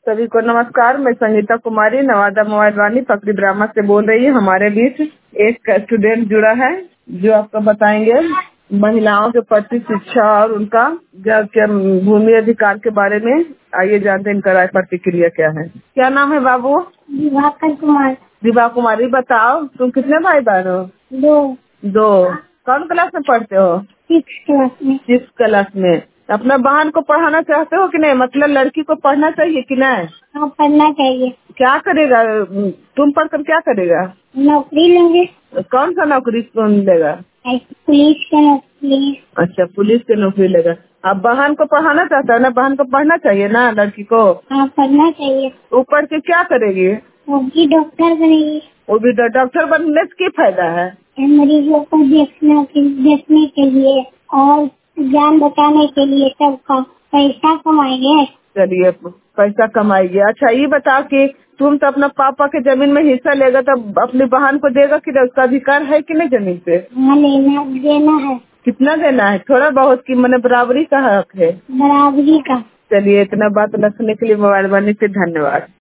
सभी को नमस्कार। मैं संगीता कुमारी नवादा मोबाइल वाली पकड़ी ब्राह्मण से बोल रही हूँ। हमारे बीच एक स्टूडेंट जुड़ा है जो आपको बताएंगे महिलाओं के प्रति शिक्षा और उनका भूमि अधिकार के बारे में। आइए जानते हैं इनका राय प्रतिक्रिया क्या है। क्या नाम है बाबू? दिवाकर कुमार। दिवा कुमारी। बताओ तुम कितने भाई बहन हो? 2। कौन क्लास में पढ़ते हो? 6 क्लास में। 6 क्लास में। अपना बहन को पढ़ाना चाहते हो कि नहीं? मतलब लड़की को पढ़ना चाहिए कि नहीं? हाँ, पढ़ना चाहिए। क्या करेगा तुम पढ़कर? क्या करेगा? नौकरी लेंगे। कौन सा नौकरी कौन लेगा? पुलिस का नौकरी। अच्छा, पुलिस की नौकरी लेगा। अब बहन को पढ़ाना चाहता है ना? बहन को पढ़ना चाहिए ना लड़की को? हाँ, पढ़ना चाहिए। वो पढ़ के क्या करेगी? वो भी डॉक्टर बनेगी। वो भी डॉक्टर बनने से क्या फायदा है? मरीजों को देखने के लिए और जान बचाने के लिए सबका पैसा कमाएंगे। चलिए पैसा कमाएगी। अच्छा ये बताओ कि तुम तो अपना पापा के जमीन में हिस्सा लेगा तब अपनी बहन को देगा कि नहीं? उसका अधिकार है कि नहीं जमीन पे? हाँ, लेना देना है। कितना देना है? थोड़ा बहुत की मैंने बराबरी का हक है। बराबरी का। चलिए इतना बात रखने के लिए मोबाइल वाले से धन्यवाद।